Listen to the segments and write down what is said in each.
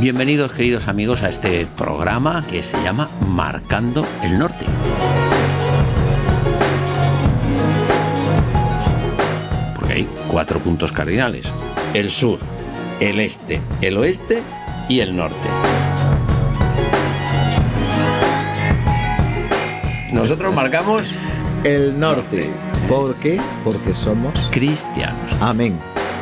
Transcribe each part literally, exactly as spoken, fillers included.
Bienvenidos, queridos amigos, a este programa que se llama Marcando el Norte. Porque hay cuatro puntos cardinales: el sur, el este, el oeste y el norte. Nosotros marcamos el norte. ¿Por qué? Porque somos cristianos. Amén.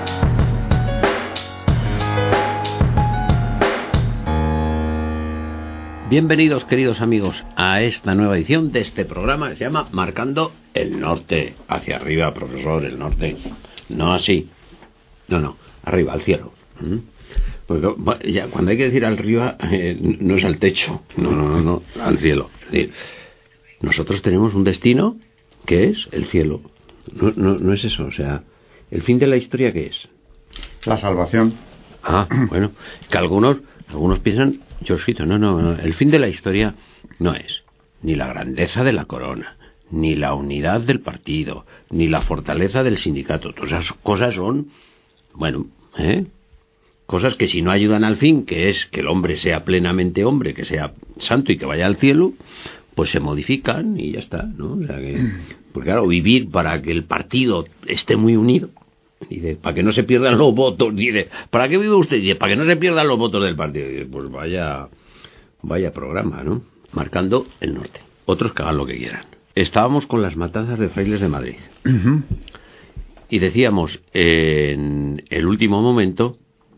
Bienvenidos, queridos amigos, a esta nueva edición de este programa que se llama Marcando el Norte. Hacia arriba, profesor, el norte. No así. No, no, arriba, al cielo. ¿Mm? Porque ya, cuando hay que decir arriba, eh, no es al techo. No, no, no, no, al cielo. Es decir, nosotros tenemos un destino que es el cielo. No, no, no es eso, o sea, ¿el fin de la historia qué es? La salvación. Ah, bueno, que algunos, algunos piensan... Georgito, no, no, no, el fin de la historia no es ni la grandeza de la corona, ni la unidad del partido, ni la fortaleza del sindicato. Todas esas cosas son, bueno, ¿eh? cosas que si no ayudan al fin, que es que el hombre sea plenamente hombre, que sea santo y que vaya al cielo, pues se modifican y ya está, ¿no? O sea que, porque claro, vivir para que el partido esté muy unido, dice, para que no se pierdan los votos, dice, ¿para qué vive usted? Dice, para que no se pierdan los votos del partido. Dice, pues vaya, vaya programa, ¿no? Marcando el norte. Otros que hagan lo que quieran. Estábamos con las matanzas de frailes de Madrid. Uh-huh. Y decíamos en el último momento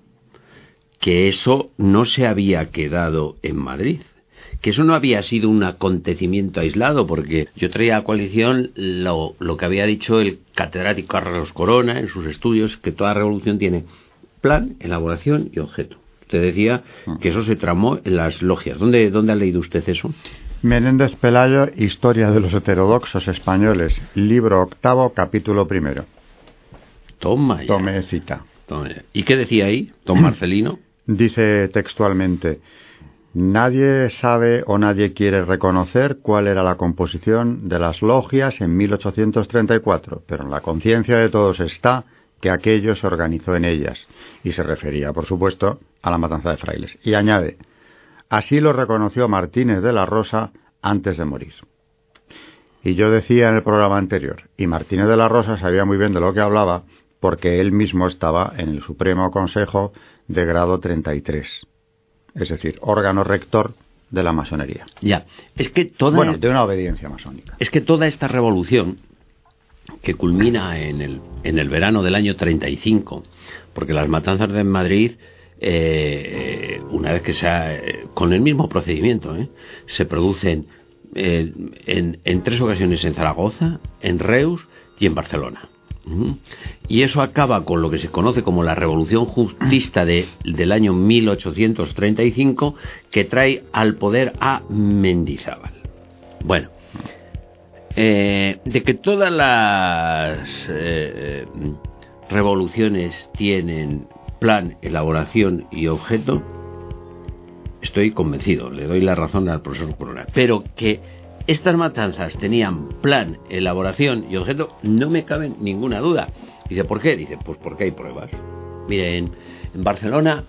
que eso no se había quedado en Madrid, que eso no había sido un acontecimiento aislado, porque yo traía a coalición lo, lo que había dicho el catedrático Carlos Corona en sus estudios, que toda revolución tiene plan, elaboración y objeto. Usted decía que eso se tramó en las logias. ¿Dónde, dónde ha leído usted eso? Menéndez Pelayo, Historia de los heterodoxos españoles, libro octavo, capítulo primero. Toma ya. Tome cita. Toma ya. ¿Y qué decía ahí, don Marcelino? Dice textualmente: nadie sabe o nadie quiere reconocer cuál era la composición de las logias en mil ochocientos treinta y cuatro, pero en la conciencia de todos está que aquello se organizó en ellas, y se refería, por supuesto, a la matanza de frailes. Y añade: así lo reconoció Martínez de la Rosa antes de morir. Y yo decía en el programa anterior, y Martínez de la Rosa sabía muy bien de lo que hablaba, porque él mismo estaba en el Supremo Consejo de grado treinta y tres. Es decir, órgano rector de la masonería. Ya, es que toda... Bueno, de una obediencia masónica. Es que toda esta revolución, que culmina en el, en el verano del año treinta y cinco, porque las matanzas de Madrid, eh, una vez que se ha... Eh, con el mismo procedimiento, eh, se producen eh, en, en tres ocasiones en Zaragoza, en Reus y en Barcelona. Uh-huh. Y eso acaba con lo que se conoce como la Revolución Justista de, del año mil ochocientos treinta y cinco, que trae al poder a Mendizábal. Bueno, eh, de que todas las eh, revoluciones tienen plan, elaboración y objeto, estoy convencido, le doy la razón al profesor Corona, pero que estas matanzas tenían plan, elaboración y objeto, no me cabe ninguna duda. Dice, ¿por qué? Dice, pues porque hay pruebas. Miren, en Barcelona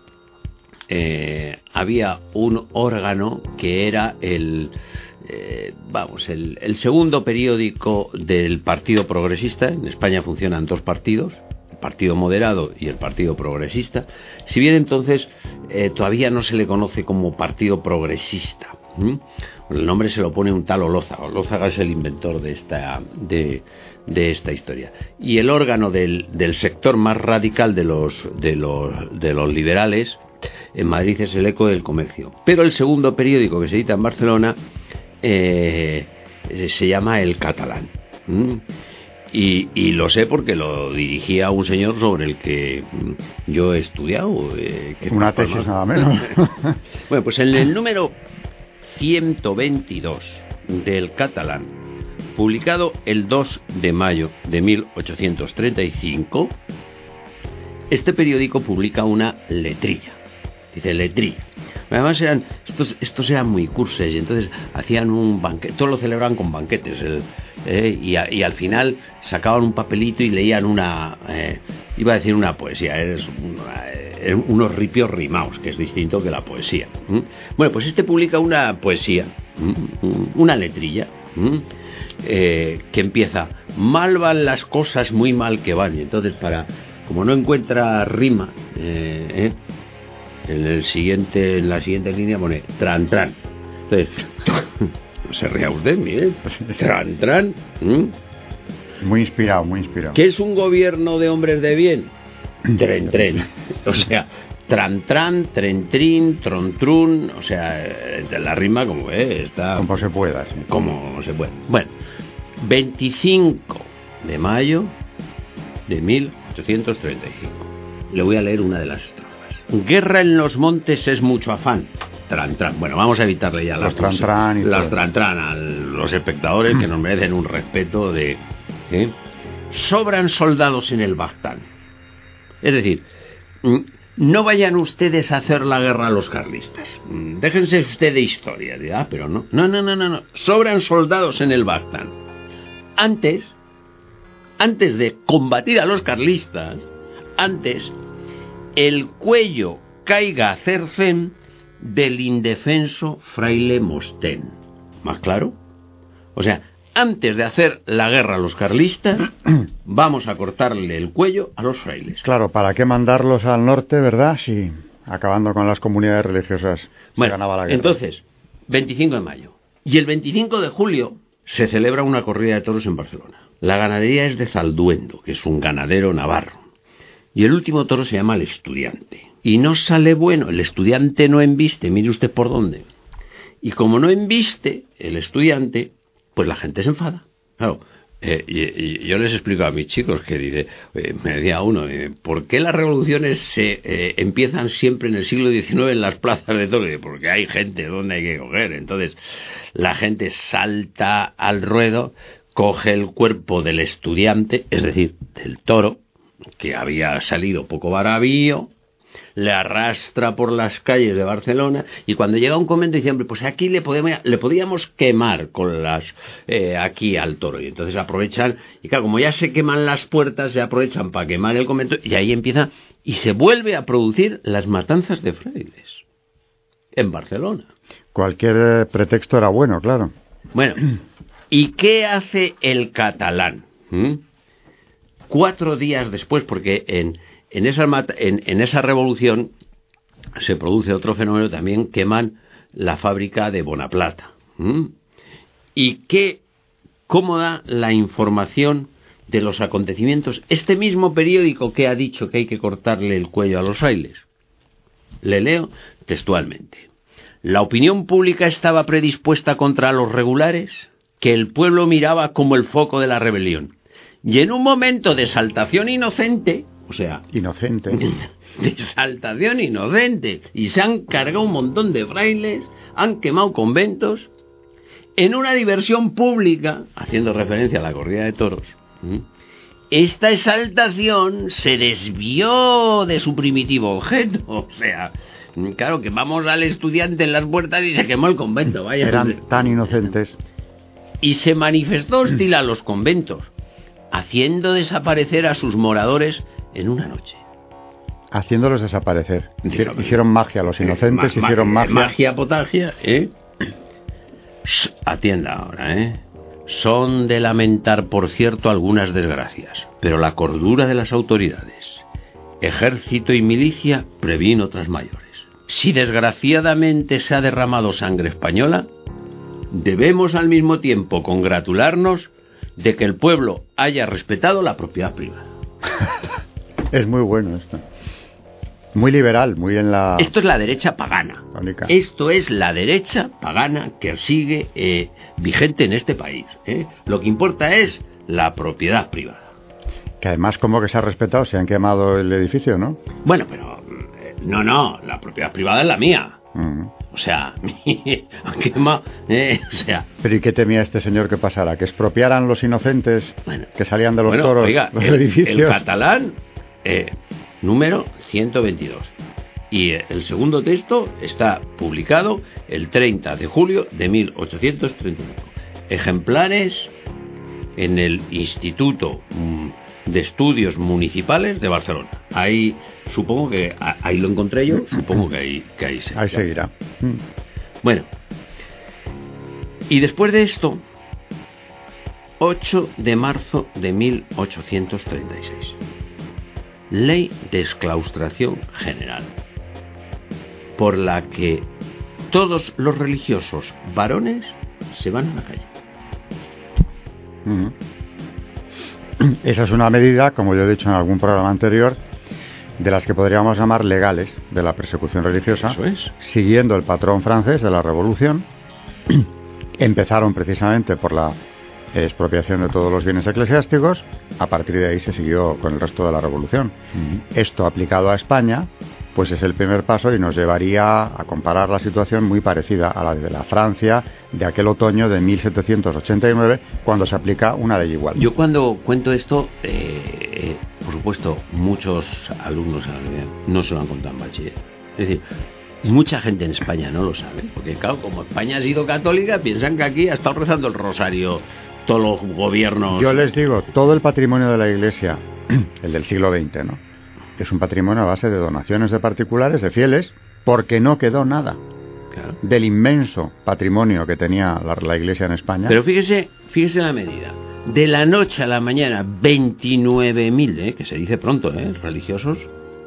eh, había un órgano que era el, eh, vamos, el, el segundo periódico del Partido Progresista. En España funcionan dos partidos, el Partido Moderado y el Partido Progresista. Si bien entonces eh, todavía no se le conoce como Partido Progresista. ¿Mm? El nombre se lo pone un tal Olózaga. Olózaga es el inventor de esta de, de esta historia. Y el órgano del, del sector más radical de los de los de los liberales en Madrid es el Eco del Comercio. Pero el segundo periódico que se edita en Barcelona eh, se llama El Catalán. ¿Mm? Y, y lo sé porque lo dirigía un señor sobre el que yo he estudiado. Eh, que Una tesis nada menos. Bueno, pues en el número ciento veintidós del Catalán, publicado el dos de mayo de mil ochocientos treinta y cinco, este periódico publica una letrilla. Dice letrilla: Además eran estos estos eran muy curses y entonces hacían un banquete, todo lo celebraban con banquetes, el, eh, y, a, y al final sacaban un papelito y leían una, eh, iba a decir una poesía, eres una, eh, unos ripios rimaos, que es distinto que la poesía. ¿Mm? Bueno, pues este publica una poesía, ¿Mm? una letrilla, ¿Mm? Eh, que empieza: mal van las cosas, muy mal que van. Y entonces, para como no encuentra rima, eh, eh, en el siguiente en la siguiente línea pone tran tran. Entonces, no se ría usted, mire, tran tran. ¿Mm? Muy inspirado, muy inspirado. ¿Qué es un gobierno de hombres de bien? Tren tren. O sea, tran tran, tren trin, tron trun. O sea, la rima como eh, está como se pueda, sí. Como se puede. Bueno, veinticinco de mayo de mil ochocientos treinta y cinco. Le voy a leer una de las estrofas. Guerra en los montes es mucho afán. Tran, tran. Bueno, vamos a evitarle ya los las tran, tran y las todo. tran, tran a los espectadores que nos merecen un respeto de... ¿eh? Sobran soldados en el Bagdán. Es decir, no vayan ustedes a hacer la guerra a los carlistas. Déjense usted de historia. Ah, pero no. No, no, no, no, no. Sobran soldados en el Bagdán. Antes, antes de combatir a los carlistas, antes, el cuello caiga a cercén del indefenso fraile Mostén. ¿Más claro? O sea, antes de hacer la guerra a los carlistas, vamos a cortarle el cuello a los frailes. Claro, ¿para qué mandarlos al norte, verdad? Si acabando con las comunidades religiosas bueno, se ganaba la guerra. Entonces, veinticinco de mayo. Y el veinticinco de julio se celebra una corrida de toros en Barcelona. La ganadería es de Zalduendo, que es un ganadero navarro. Y el último toro se llama el Estudiante. Y no sale bueno, el Estudiante no embiste, mire usted por dónde. Y como no embiste el Estudiante, pues la gente se enfada. Claro, eh, y, y yo les explico a mis chicos que dice, eh, me decía uno, eh, ¿por qué las revoluciones se eh, empiezan siempre en el siglo diecinueve en las plazas de toros? Porque hay gente donde hay que coger. Entonces la gente salta al ruedo, coge el cuerpo del Estudiante, es decir, del toro, que había salido poco baravío, le arrastra por las calles de Barcelona y cuando llega a un convento dice, hombre, pues aquí le podemos, le podíamos quemar con las eh, aquí al toro. Y entonces aprovechan, y claro, como ya se queman las puertas, se aprovechan para quemar el convento y ahí empieza, y se vuelve a producir las matanzas de frailes en Barcelona. Cualquier pretexto era bueno, claro. Bueno, ¿y qué hace el catalán? ¿Mm? Cuatro días después, porque en En esa, en, en esa revolución se produce otro fenómeno también, queman la fábrica de Bonaplata. ¿Mm? ¿Y qué, cómo da la información de los acontecimientos este mismo periódico que ha dicho que hay que cortarle el cuello a los frailes? Le leo textualmente. La opinión pública estaba predispuesta contra los regulares, que el pueblo miraba como el foco de la rebelión. Y en un momento de exaltación inocente... O sea, inocente. De exaltación inocente. Y se han cargado un montón de frailes, han quemado conventos, en una diversión pública, haciendo referencia a la corrida de toros. ¿Mm? Esta exaltación se desvió de su primitivo objeto. O sea, claro, que vamos al Estudiante en las puertas y se quemó el convento. Vaya, eran hombre. Tan inocentes. Y se manifestó hostil a los conventos, haciendo desaparecer a sus moradores en una noche. Haciéndolos desaparecer. Dígame. Hicieron magia, los inocentes ma- hicieron ma- magia. Magia potagia, ¿eh? Atienda ahora, ¿eh? Son de lamentar, por cierto, algunas desgracias, pero la cordura de las autoridades, ejército y milicia previno otras mayores. Si desgraciadamente se ha derramado sangre española, debemos al mismo tiempo congratularnos de que el pueblo haya respetado la propiedad privada. Es muy bueno esto. Muy liberal, muy en la... Esto es la derecha pagana. Tónica. Esto es la derecha pagana que sigue eh, vigente en este país. ¿eh? Lo que importa es la propiedad privada. Que además como que se ha respetado, se han quemado el edificio, ¿no? Bueno, pero... Eh, no, no, la propiedad privada es la mía. Uh-huh. O sea, han quemado... Eh, o sea... Pero ¿y qué temía este señor que pasara? ¿Que expropiaran los inocentes Bueno, que salían de los bueno, toros oiga, los el, edificios? el catalán, eh, número ciento veintidós. Y el segundo texto está publicado el treinta de julio de mil ochocientos treinta y cinco. Ejemplares en el Instituto de Estudios Municipales de Barcelona. Ahí supongo que ahí lo encontré yo, supongo que ahí que ahí, se, ahí seguirá. Bueno, y después de esto, ocho de marzo de mil ochocientos treinta y seis, Ley de Exclaustración General, por la que todos los religiosos varones se van a la calle. Uh-huh. Esa es una medida, como yo he dicho en algún programa anterior, de las que podríamos llamar legales de la persecución religiosa. Eso es. Siguiendo el patrón francés de la Revolución. Empezaron precisamente por la expropiación de todos los bienes eclesiásticos. A partir de ahí se siguió con el resto de la Revolución. Uh-huh. Esto aplicado a España, pues es el primer paso y nos llevaría a comparar la situación muy parecida a la de la Francia de aquel otoño de mil setecientos ochenta y nueve, cuando se aplica una ley igual. Yo cuando cuento esto, eh, eh, por supuesto, muchos alumnos no se lo han contado en bachiller. Es decir, mucha gente en España no lo sabe, porque claro, como España ha sido católica, piensan que aquí ha estado rezando el rosario todos los gobiernos. Yo les digo, todo el patrimonio de la Iglesia, el del siglo veinte, ¿no?, es un patrimonio a base de donaciones de particulares, de fieles, porque no quedó nada. Claro. Del inmenso patrimonio que tenía la, la Iglesia en España. Pero fíjese, fíjese la medida. De la noche a la mañana, veintinueve mil, ¿eh? Que se dice pronto, ¿eh? Religiosos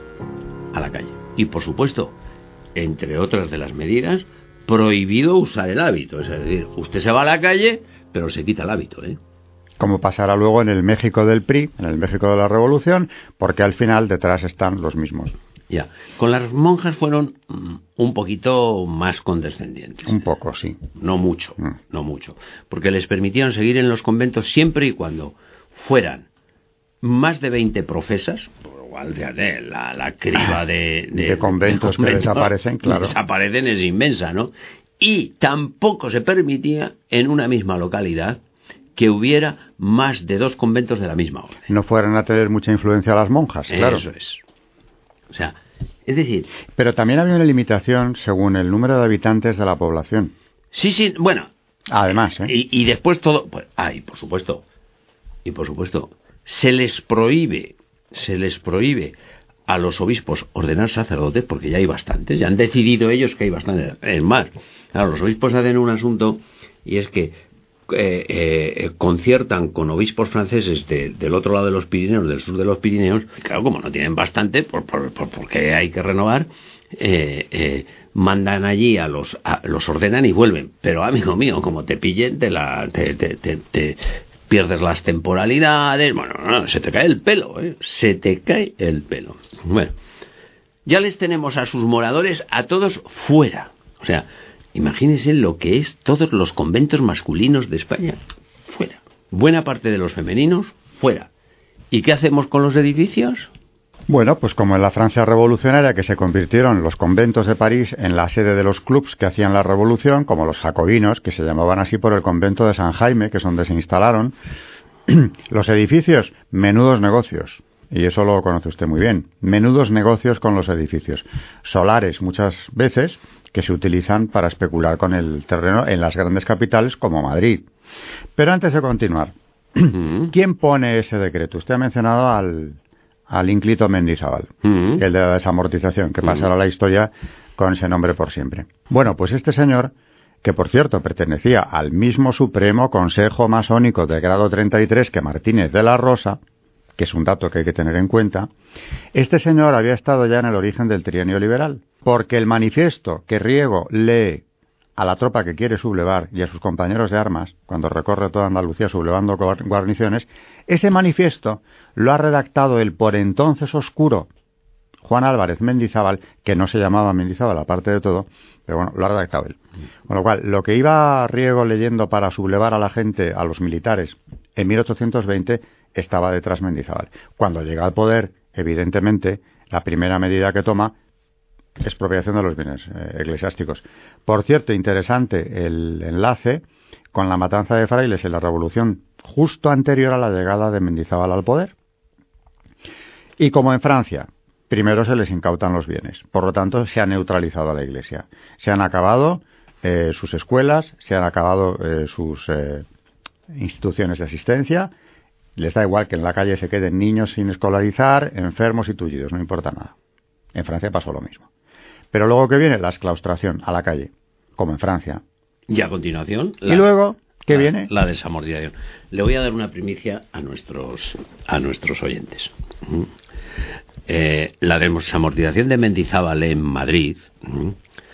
a la calle. Y por supuesto, entre otras de las medidas, prohibido usar el hábito. Es decir, usted se va a la calle, pero se quita el hábito, ¿eh? Como pasará luego en el México del P R I, en el México de la Revolución, porque al final detrás están los mismos. Ya, con las monjas fueron mm, un poquito más condescendientes. Un poco, sí. No mucho, mm. no mucho. Porque les permitieron seguir en los conventos siempre y cuando fueran más de veinte profesas, por igual de la, la criba de, de, de conventos de convento, que desaparecen, claro. Desaparecen es inmensa, ¿no? Y tampoco se permitía en una misma localidad que hubiera más de dos conventos de la misma orden. No fueran a tener mucha influencia las monjas, claro. Eso es. O sea, es decir... Pero también había una limitación según el número de habitantes de la población. Sí, sí, bueno. Además, ¿eh? Y, y después todo... Pues, ah, y por supuesto, y por supuesto, se les prohíbe, se les prohíbe a los obispos ordenar sacerdotes, porque ya hay bastantes, ya han decidido ellos que hay bastantes. Es más, claro, los obispos hacen un asunto, y es que Eh, eh, conciertan con obispos franceses de, del otro lado de los Pirineos, del sur de los Pirineos, y claro, como no tienen bastante, por, por, por, porque hay que renovar, eh, eh, mandan allí a los, a, los ordenan y vuelven. Pero amigo mío, como te pillen, te, la, te, te, te, te pierdes las temporalidades, bueno, no, se te cae el pelo, ¿eh? se te cae el pelo. Bueno, ya les tenemos a sus moradores a todos fuera, o sea, imagínense lo que es todos los conventos masculinos de España. Fuera. Buena parte de los femeninos, fuera. ¿Y qué hacemos con los edificios? Bueno, pues como en la Francia revolucionaria, que se convirtieron los conventos de París en la sede de los clubs que hacían la revolución, como los jacobinos, que se llamaban así por el convento de San Jaime, que es donde se instalaron. Los edificios, menudos negocios. Y eso lo conoce usted muy bien. Menudos negocios con los edificios. Solares, muchas veces, que se utilizan para especular con el terreno en las grandes capitales como Madrid. Pero antes de continuar, ¿quién pone ese decreto? Usted ha mencionado al, al ínclito Mendizábal, uh-huh. el de la desamortización, que pasará a la historia con ese nombre por siempre. Bueno, pues este señor, que por cierto pertenecía al mismo Supremo Consejo Masónico de grado treinta y tres que Martínez de la Rosa, que es un dato que hay que tener en cuenta, este señor había estado ya en el origen del trienio liberal, porque el manifiesto que Riego lee a la tropa que quiere sublevar y a sus compañeros de armas, cuando recorre toda Andalucía sublevando guarniciones, ese manifiesto lo ha redactado el por entonces oscuro Juan Álvarez Mendizábal, que no se llamaba Mendizábal, aparte de todo, pero bueno, lo ha redactado él. Con lo cual, lo que iba Riego leyendo para sublevar a la gente, a los militares, en mil ochocientos veinte, estaba detrás Mendizábal. Cuando llega al poder, evidentemente, la primera medida que toma es expropiación de los bienes eh, eclesiásticos. Por cierto, interesante el enlace con la matanza de frailes en la Revolución justo anterior a la llegada de Mendizábal al poder. Y como en Francia primero se les incautan los bienes. Por lo tanto, se ha neutralizado a la Iglesia. Se han acabado eh, sus escuelas, se han acabado eh, sus eh, instituciones de asistencia. Les da igual que en la calle se queden niños sin escolarizar, enfermos y tullidos, no importa nada. En Francia pasó lo mismo. Pero luego que viene la exclaustración a la calle, como en Francia. Y a continuación... La, y luego, ¿qué la, viene? La desamortización. Le voy a dar una primicia a nuestros, a nuestros oyentes. ¿Mm? Eh, la desamortización de Mendizábal en Madrid, ¿Mm?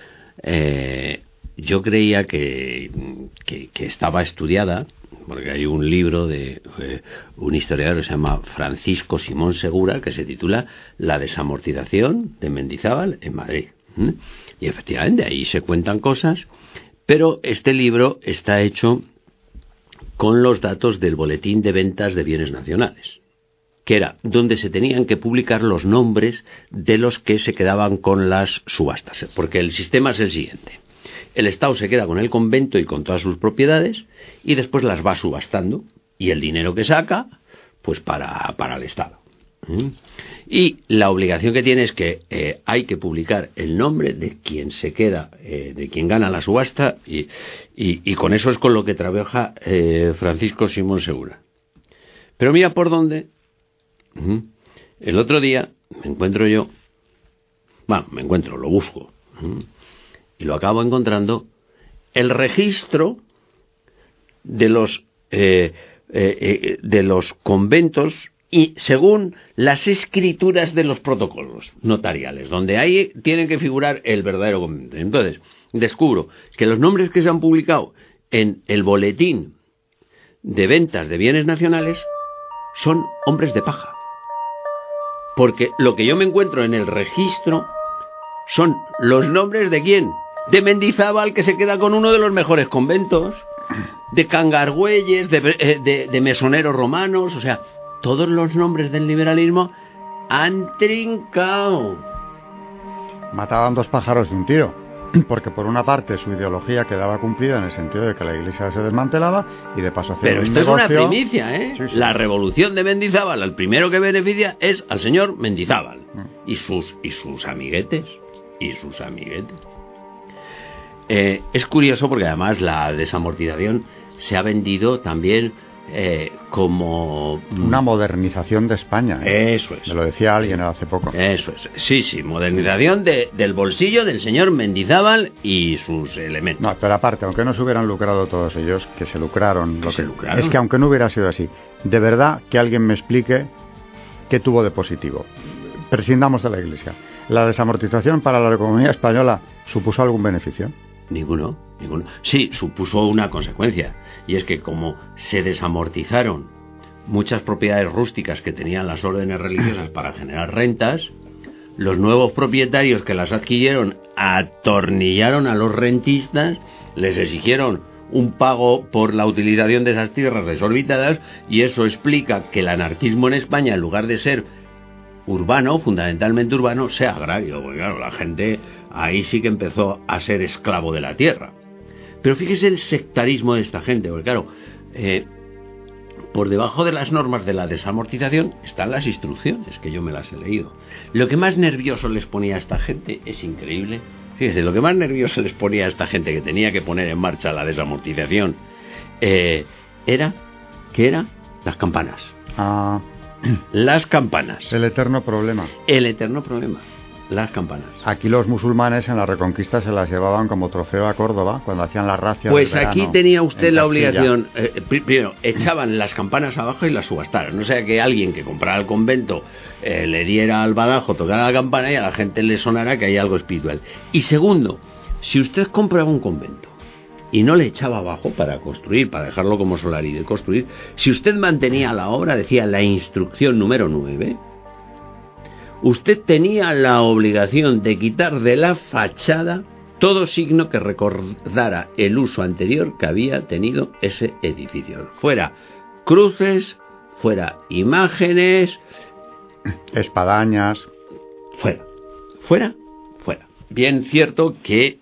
eh, yo creía que, que, que estaba estudiada, porque hay un libro de eh, un historiador que se llama Francisco Simón Segura, que se titula La desamortización de Mendizábal en Madrid. ¿Mm? Y efectivamente ahí se cuentan cosas, pero este libro está hecho con los datos del Boletín de Ventas de Bienes Nacionales, que era donde se tenían que publicar los nombres de los que se quedaban con las subastas, porque el sistema es el siguiente: el Estado se queda con el convento y con todas sus propiedades y después las va subastando, y el dinero que saca pues para, para el Estado. ¿Mm? Y la obligación que tiene es que eh, hay que publicar el nombre de quien se queda, eh, de quien gana la subasta, y, y, y con eso es con lo que trabaja eh, Francisco Simón Segura. Pero mira por dónde. ¿Mm? El otro día me encuentro yo, bueno, me encuentro, lo busco, ¿Mm? y lo acabo encontrando, el registro de los eh, eh, eh, de los conventos, y según las escrituras de los protocolos notariales, donde ahí tienen que figurar el verdadero convento. Entonces, descubro que los nombres que se han publicado en el Boletín de Ventas de Bienes Nacionales son hombres de paja. Porque lo que yo me encuentro en el registro son los nombres de quién, de Mendizábal, que se queda con uno de los mejores conventos, de Cangargüelles, de, de, de mesoneros romanos, o sea, todos los nombres del liberalismo han trincado. Mataban dos pájaros de un tiro, porque por una parte su ideología quedaba cumplida en el sentido de que la Iglesia se desmantelaba y de paso hacía Pero un esto negocio... es una primicia, ¿eh? Sí, sí. La revolución de Mendizábal, el primero que beneficia es al señor Mendizábal Mm. y sus y sus amiguetes y sus amiguetes. Eh, es curioso porque además la desamortización se ha vendido también eh, como una modernización de España, ¿eh? Eso es. Me lo decía alguien hace poco. Eso es. Sí, sí, modernización de, del bolsillo del señor Mendizábal y sus elementos. No, pero aparte, aunque no se hubieran lucrado todos ellos, que se lucraron, Que lo se que... lucraron. es que aunque no hubiera sido así, de verdad que alguien me explique qué tuvo de positivo. Prescindamos de la Iglesia. ¿La desamortización para la economía española supuso algún beneficio? Ninguno, ninguno. Sí, supuso una consecuencia, y es que como se desamortizaron muchas propiedades rústicas que tenían las órdenes religiosas para generar rentas, los nuevos propietarios que las adquirieron atornillaron a los rentistas, les exigieron un pago por la utilización de esas tierras desorbitadas, y eso explica que el anarquismo en España, en lugar de ser urbano, fundamentalmente urbano, sea agrario, porque claro, la gente ahí sí que empezó a ser esclavo de la tierra. Pero fíjese el sectarismo de esta gente, porque claro, eh, por debajo de las normas de la desamortización están las instrucciones, que yo me las he leído. Lo que más nervioso les ponía a esta gente es increíble. Fíjese, lo que más nervioso les ponía a esta gente que tenía que poner en marcha la desamortización eh, era, ¿qué era? Las campanas. Ah, Las campanas. el eterno problema. El eterno problema. Las campanas. Aquí los musulmanes en la Reconquista se las llevaban como trofeo a Córdoba cuando hacían la racia. Pues del aquí verano tenía usted en la Castilla. obligación, eh, primero, echaban las campanas abajo y las subastaran, no sea que alguien que comprara el convento eh, le diera al badajo, tocara la campana y a la gente le sonara que hay algo espiritual. Y segundo, si usted compraba un convento y no le echaba abajo para construir, para dejarlo como solar y de construir, si usted mantenía la obra, decía la instrucción número nueve, usted tenía la obligación de quitar de la fachada todo signo que recordara el uso anterior que había tenido ese edificio. Fuera cruces, fuera imágenes, Espadañas. fuera, fuera, fuera. Bien cierto que,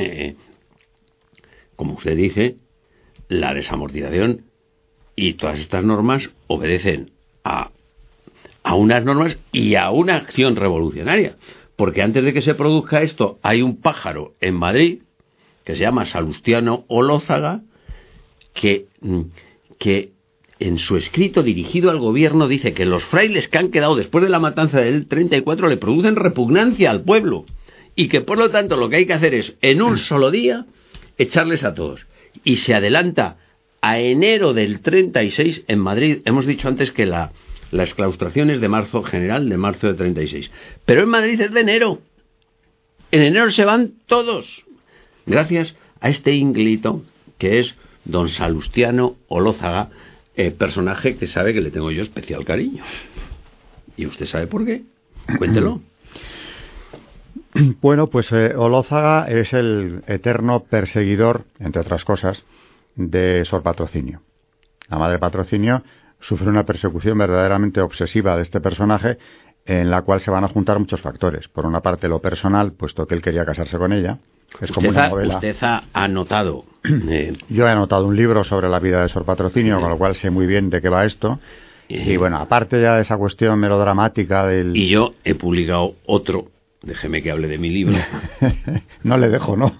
como usted dice, la desamortización y todas estas normas obedecen a, a a unas normas y a una acción revolucionaria. Porque antes de que se produzca esto, hay un pájaro en Madrid que se llama Salustiano Olózaga, que, que en su escrito dirigido al gobierno dice que los frailes que han quedado después de la matanza del treinta y cuatro le producen repugnancia al pueblo y que por lo tanto lo que hay que hacer es en un solo día echarles a todos. Y se adelanta a enero del treinta y seis en Madrid. Hemos dicho antes que la, la exclaustración es de marzo general, de marzo de treinta y seis, pero en Madrid es de enero. En enero se van todos, gracias a este ínglito que es don Salustiano Olózaga, eh, personaje que sabe que le tengo yo especial cariño. ¿Y usted sabe por qué? Cuéntelo. Bueno, pues eh, Olózaga es el eterno perseguidor, entre otras cosas, de Sor Patrocinio. La madre Patrocinio sufre una persecución verdaderamente obsesiva de este personaje, en la cual se van a juntar muchos factores. Por una parte, lo personal, puesto que él quería casarse con ella. Es como una novela. Usted ha anotado. Eh, Yo he anotado un libro sobre la vida de Sor Patrocinio, sí, con lo cual sé muy bien de qué va esto. Eh, y bueno, aparte ya de esa cuestión melodramática del... Y yo he publicado otro. Déjeme que hable de mi libro. No le dejo, ¿no?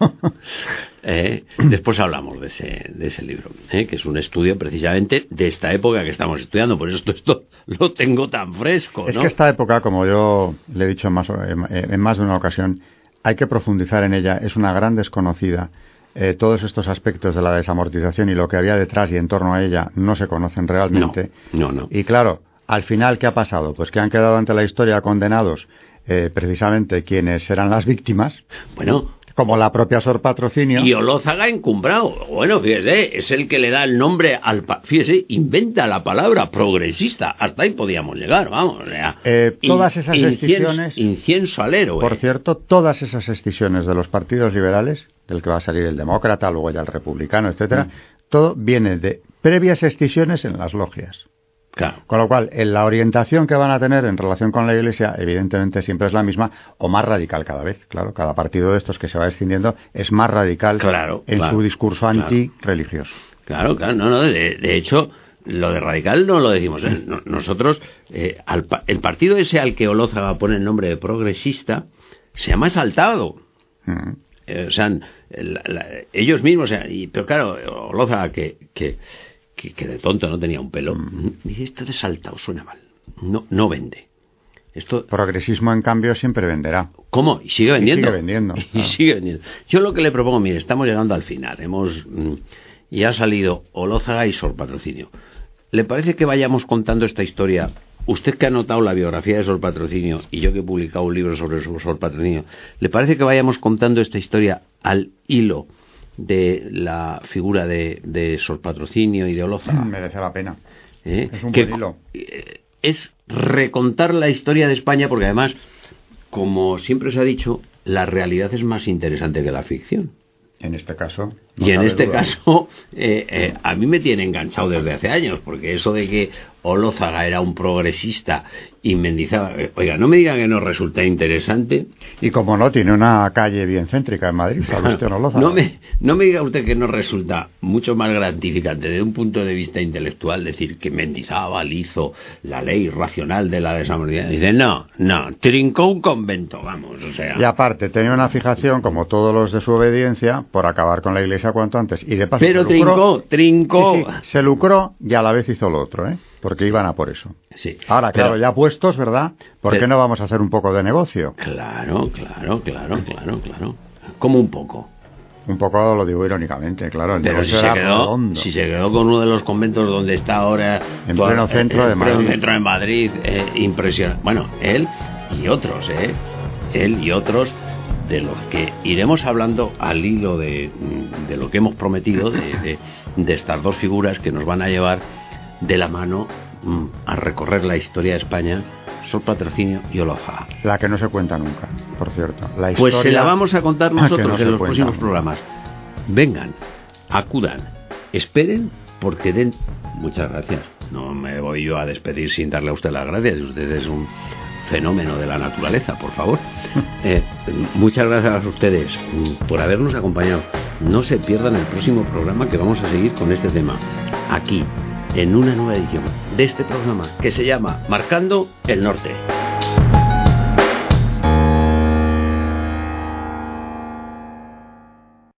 eh, después hablamos de ese, de ese libro, eh, que es un estudio precisamente de esta época que estamos estudiando. Por eso esto, esto lo tengo tan fresco, ¿no? Es que esta época, como yo le he dicho en más, en más de una ocasión, hay que profundizar en ella. Es una gran desconocida. Eh, todos estos aspectos de la desamortización y lo que había detrás y en torno a ella no se conocen realmente. No, no, no. Y claro, al final, ¿qué ha pasado? Pues que han quedado ante la historia condenados Eh, precisamente quienes eran las víctimas, bueno, como la propia Sor Patrocinio. Y Olózaga encumbrado. Bueno, fíjese, es el que le da el nombre al... Pa- fíjese, inventa la palabra progresista. Hasta ahí podíamos llegar, vamos. O sea, eh, todas esas incienso, escisiones... Incienso al héroe. Por cierto, todas esas escisiones de los partidos liberales, del que va a salir el demócrata, luego ya el republicano, etcétera, mm. todo viene de previas escisiones en las logias. Claro. Con lo cual, en la orientación que van a tener en relación con la Iglesia, evidentemente siempre es la misma, o más radical cada vez. Claro, cada partido de estos que se va descindiendo es más radical claro, en claro, su discurso claro. antirreligioso. Claro, claro, no, no, de, de hecho, lo de radical no lo decimos, ¿eh? Nosotros, eh, al, el partido ese al que Olózaga pone el nombre de progresista, se llama Exaltado. Mm. Eh, o sea, la, la, ellos mismos, o sea, y, pero claro, Olózaga que... que Que, que de tonto no tenía un pelo, mm. dice, esto de Saltao suena mal, no no vende. Esto progresismo, en cambio, siempre venderá. ¿Cómo? Y sigue vendiendo. Y sigue vendiendo. Y claro. sigue vendiendo. Yo lo que le propongo, mire, estamos llegando al final, hemos ya ha salido Olózaga y Sor Patrocinio. ¿Le parece que vayamos contando esta historia? Usted que ha notado la biografía de Sor Patrocinio y yo que he publicado un libro sobre Sor Patrocinio, ¿le parece que vayamos contando esta historia al hilo de la figura de, de Sor Patrocinio y de Olózaga? Merece la pena. ¿Eh? Es un que, buen hilo. Es recontar la historia de España, porque además, como siempre se ha dicho, la realidad es más interesante que la ficción. En este caso. No y en este duda. caso, eh, eh, a mí me tiene enganchado desde hace años, porque eso de que Olózaga era un progresista y Mendizábal, eh, oiga, no me diga que no resulta interesante. Y como no, tiene una calle bien céntrica en Madrid, Salustián Olózaga. No me, no me diga usted que no resulta mucho más gratificante desde un punto de vista intelectual decir que Mendizábal hizo la ley racional de la desamortización. Dice, no, no, trincó un convento, vamos, o sea. Y aparte, tenía una fijación, como todos los de su obediencia, por acabar con la Iglesia cuanto antes. Y de paso, pero se lucró, trincó, trincó. Sí, sí, se lucró y a la vez hizo lo otro, ¿eh? Porque iban a por eso. Sí. Ahora, claro, pero, ya puestos, ¿verdad? ¿Por pero, qué no vamos a hacer un poco de negocio? Claro, claro, claro, claro, claro. Como un poco. Un poco lo digo irónicamente, claro. El pero si se, quedó, si se quedó con uno de los conventos donde está ahora... En pleno centro eh, de Madrid. En pleno centro de Madrid, eh, impresionante. Bueno, él y otros, ¿eh? Él y otros, de los que iremos hablando al hilo de, de lo que hemos prometido, de, de, de estas dos figuras que nos van a llevar de la mano mm, a recorrer la historia de España, Sor Patrocinio y Olózaga. La que no se cuenta nunca, por cierto. La historia... Pues se la vamos a contar nosotros no en los cuenta. próximos programas. Vengan, acudan, esperen, porque den... Muchas gracias. No me voy yo a despedir sin darle a usted las gracias. Usted es un fenómeno de la naturaleza, por favor. Eh, muchas gracias a ustedes por habernos acompañado. No se pierdan el próximo programa, que vamos a seguir con este tema, aquí, en una nueva edición de este programa que se llama Marcando el Norte.